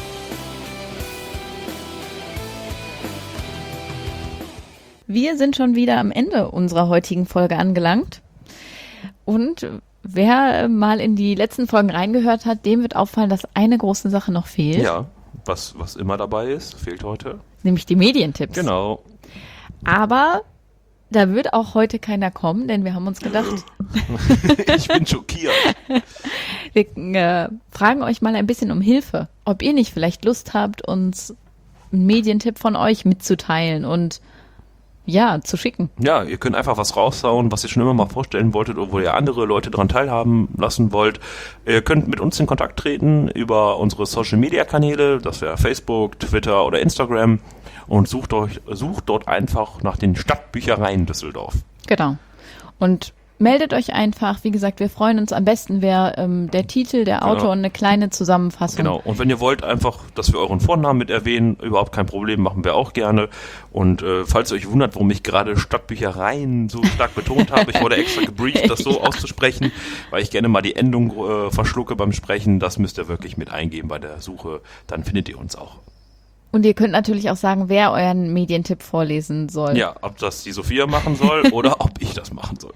Wir sind schon wieder am Ende unserer heutigen Folge angelangt. Und wer mal in die letzten Folgen reingehört hat, dem wird auffallen, dass eine große Sache noch fehlt. Ja, was, was immer dabei ist, fehlt heute. Nämlich die Medientipps. Genau. Aber da wird auch heute keiner kommen, denn wir haben uns gedacht, Ich bin schockiert. wir äh, fragen euch mal ein bisschen um Hilfe. Ob ihr nicht vielleicht Lust habt, uns einen Medientipp von euch mitzuteilen und ja, zu schicken. Ja, ihr könnt einfach was raushauen, was ihr schon immer mal vorstellen wolltet oder wo ihr andere Leute daran teilhaben lassen wollt. Ihr könnt mit uns in Kontakt treten über unsere Social-Media-Kanäle, das wäre Facebook, Twitter oder Instagram, und sucht euch, sucht dort einfach nach den Stadtbüchereien Düsseldorf. Genau. Und meldet euch einfach. Wie gesagt, wir freuen uns am besten, wäre ähm, der Titel, der Autor Genau. und eine kleine Zusammenfassung. Genau. Und wenn ihr wollt einfach, dass wir euren Vornamen mit erwähnen, überhaupt kein Problem, machen wir auch gerne. Und äh, falls ihr euch wundert, warum ich gerade Stadtbüchereien so stark betont habe, ich wurde extra gebrieft, das so Ja. auszusprechen, weil ich gerne mal die Endung äh, verschlucke beim Sprechen. Das müsst ihr wirklich mit eingeben bei der Suche. Dann findet ihr uns auch. Und ihr könnt natürlich auch sagen, wer euren Medientipp vorlesen soll. Ja, ob das die Sophia machen soll oder ob ich das machen soll.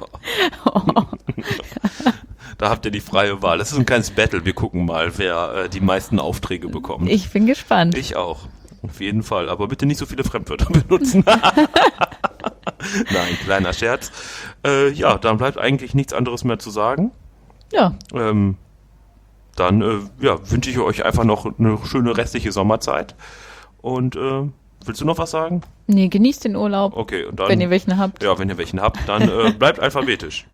Da habt ihr die freie Wahl. Das ist ein kleines Battle. Wir gucken mal, wer äh, die meisten Aufträge bekommt. Ich bin gespannt. Ich auch. Auf jeden Fall. Aber bitte nicht so viele Fremdwörter benutzen. Nein, kleiner Scherz. Äh, ja, dann bleibt eigentlich nichts anderes mehr zu sagen. Ja, Ähm, dann äh, ja, wünsche ich euch einfach noch eine schöne restliche Sommerzeit. Und äh, willst du noch was sagen? nee, genießt den Urlaub, Okay, und dann, wenn ihr welchen habt. ja, wenn ihr welchen habt, dann äh, bleibt alphabetisch.